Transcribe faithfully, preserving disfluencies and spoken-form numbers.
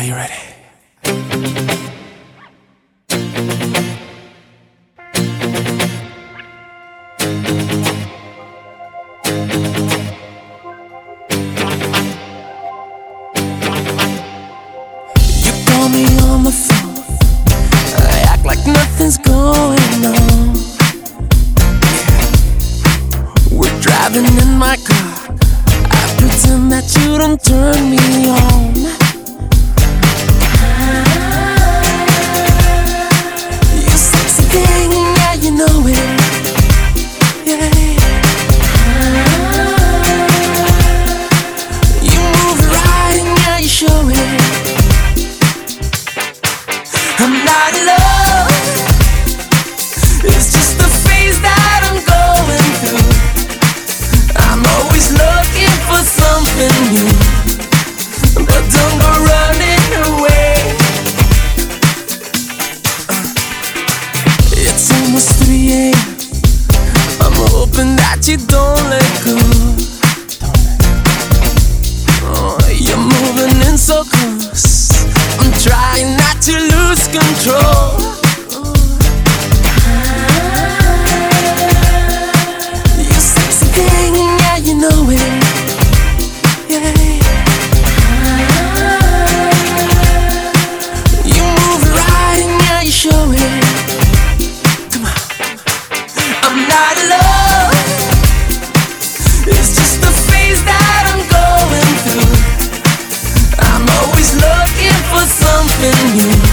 Are you ready? You call me on the phone, I act like nothing's going on. We're driving in my car, I pretend that you don't turn me on. You sexy thing, yeah, you know it. Yeah. You move it right, yeah, you show it. I'm not in love, it's just the phase that I'm going through. I'm always looking for something new, but don't go running away. uh, It's almost three a m I'm hoping that you don't let go. Oh, you're moving in so close, I'm trying not to lose control. You sexy thing, yeah, you know it. Yeah. You move it right, yeah, you show it. Come on. I'm not in love, it's just the phase that I'm going through. I'm always looking for something new,